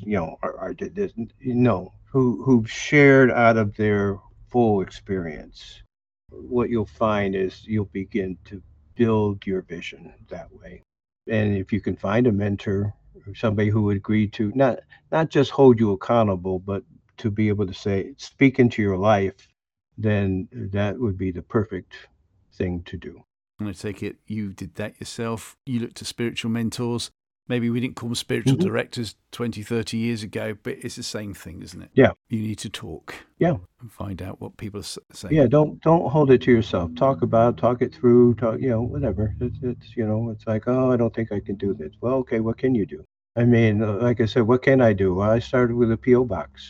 who've shared out of their full experience. What you'll find is you'll begin to build your vision that way. And if you can find a mentor, somebody who would agree to not just hold you accountable, but to be able to speak into your life, then that would be the perfect thing to do. And I take it you did that yourself. You looked at spiritual mentors. Maybe we didn't call them spiritual directors 20, 30 years ago, but it's the same thing, isn't it? Yeah. You need to talk. Yeah. And find out what people are saying. Yeah, don't hold it to yourself. Talk it through, whatever. It's like, oh, I don't think I can do this. Well, okay, what can you do? I mean, like I said, what can I do? Well, I started with a P.O. box.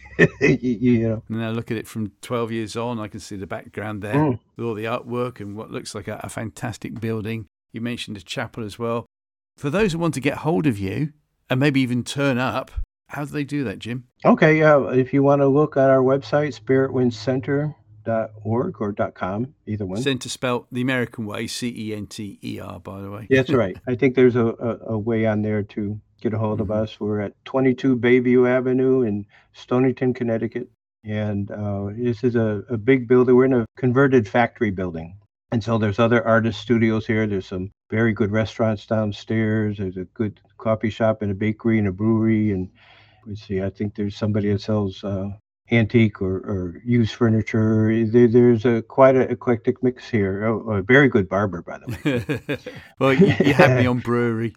And I look at it from 12 years on, I can see the background there with all the artwork and what looks like a fantastic building. You mentioned a chapel as well. For those who want to get hold of you and maybe even turn up, how do they do that, Jim? Okay, yeah. If you want to look at our website, spiritwindcenter.org or .com, either one. Center spelled the American way, CENTER, by the way. That's right. I think there's a way on there to get a hold of us. We're at 22 Bayview Avenue in Stonington, Connecticut. And this is a big building. We're in a converted factory building. And so there's other artist studios here. There's some very good restaurants downstairs. There's a good coffee shop and a bakery and a brewery. And let's see, I think there's somebody that sells antique or used furniture. There's quite an eclectic mix here. Oh, a very good barber, by the way. Well, you had me on brewery.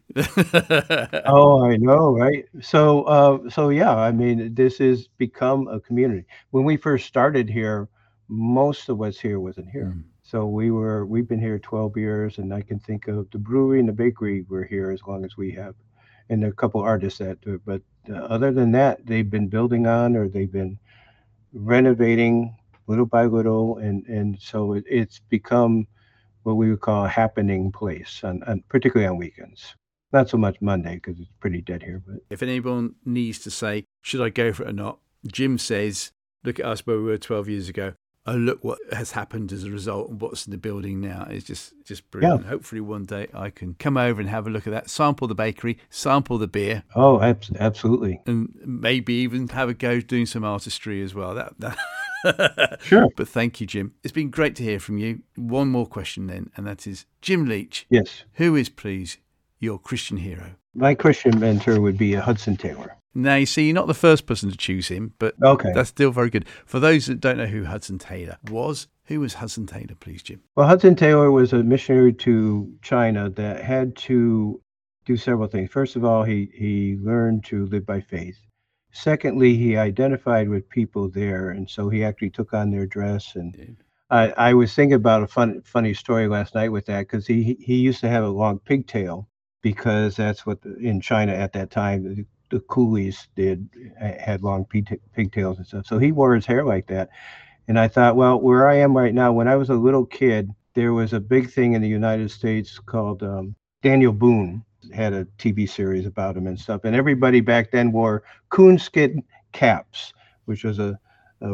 Oh, I know, right? So yeah, I mean, this has become a community. When we first started here, most of us here wasn't here. So we've been here 12 years, and I can think of the brewery and the bakery were here as long as we have, and there are a couple artists that do it. But other than that, they've been building on or they've been renovating little by little, and so it's become what we would call a happening place, particularly on weekends. Not so much Monday because it's pretty dead here. But if anyone needs to say, should I go for it or not, Jim says, look at us where we were 12 years ago. Oh, look what has happened as a result and what's in the building now. It's just brilliant. Yeah. Hopefully one day I can come over and have a look at that, sample the bakery, sample the beer. Oh, absolutely. And maybe even have a go doing some artistry as well. That Sure. But thank you, Jim. It's been great to hear from you. One more question then, and that is, Jim Leach. Yes. Who is, please, your Christian hero? My Christian mentor would be Hudson Taylor. Now, you see, you're not the first person to choose him, but Okay. That's still very good. For those that don't know who Hudson Taylor was, who was Hudson Taylor, please, Jim? Well, Hudson Taylor was a missionary to China that had to do several things. First of all, he learned to live by faith. Secondly, he identified with people there, and so he actually took on their dress. And I was thinking about a funny story last night with that, because he used to have a long pigtail, because that's what in China at that time the coolies had long pigtails and stuff. So he wore his hair like that. And I thought, well, where I am right now, when I was a little kid, there was a big thing in the United States called Daniel Boone had a TV series about him and stuff. And everybody back then wore coonskin caps, which was a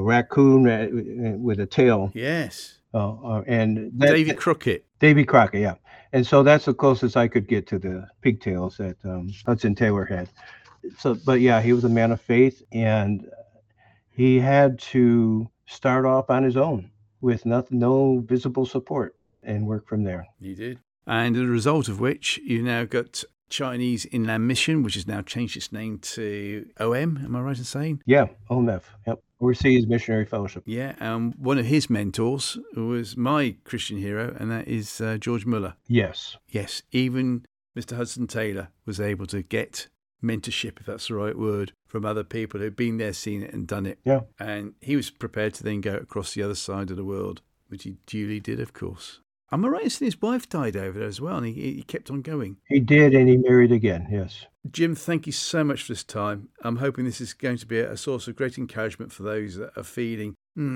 raccoon with a tail. Yes. And Davy Crockett. Davy Crockett, yeah. And so that's the closest I could get to the pigtails that Hudson Taylor had. So, but yeah, he was a man of faith, and he had to start off on his own with no visible support and work from there. You did. And as a result of which, you've now got Chinese Inland Mission, which has now changed its name to OM, am I right in saying? Yeah, OMF, yep. Overseas Missionary Fellowship. Yeah, one of his mentors was my Christian hero, and that is George Muller. Yes. Yes, even Mr. Hudson Taylor was able to get mentorship, if that's the right word, from other people who'd been there, seen it and done it. Yeah. And he was prepared to then go across the other side of the world, which he duly did, of course. Am I right in saying his wife died over there as well, and he kept on going? He did, and he married again, yes. Jim, thank you so much for this time. I'm hoping this is going to be a source of great encouragement for those that are feeling,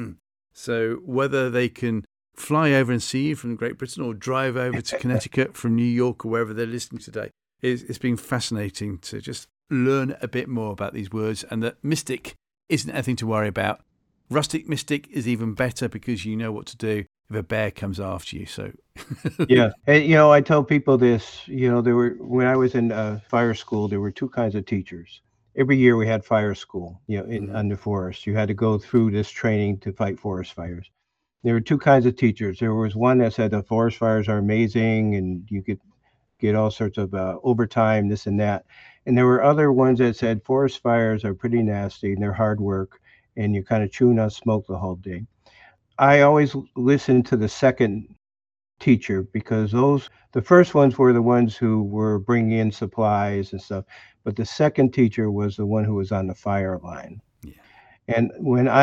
So whether they can fly over and see you from Great Britain or drive over to Connecticut from New York or wherever they're listening today, it's been fascinating to just learn a bit more about these words, and that mystic isn't anything to worry about. Rustic mystic is even better because you know what to do if a bear comes after you. So yeah. And, I tell people this, when I was in fire school, there were two kinds of teachers. Every year we had fire school, on the forest. You had to go through this training to fight forest fires. There were two kinds of teachers. There was one that said the forest fires are amazing and you could get all sorts of overtime, this and that. And there were other ones that said forest fires are pretty nasty and they're hard work and you're kind of chewing on smoke the whole day. I always listened to the second teacher, because the first ones were the ones who were bringing in supplies and stuff, but the second teacher was the one who was on the fire line. Yeah. And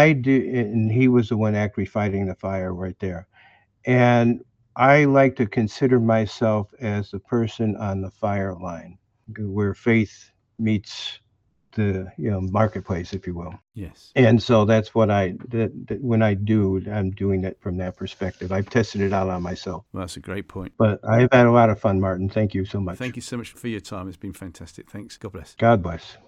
and he was the one actually fighting the fire right there. And I like to consider myself as the person on the fire line, where faith meets the marketplace, if you will. Yes. And so that's what when I do, I'm doing it from that perspective. I've tested it out on myself. Well, that's a great point. But I've had a lot of fun, Martin. Thank you so much. Thank you so much for your time. It's been fantastic. Thanks. God bless. God bless.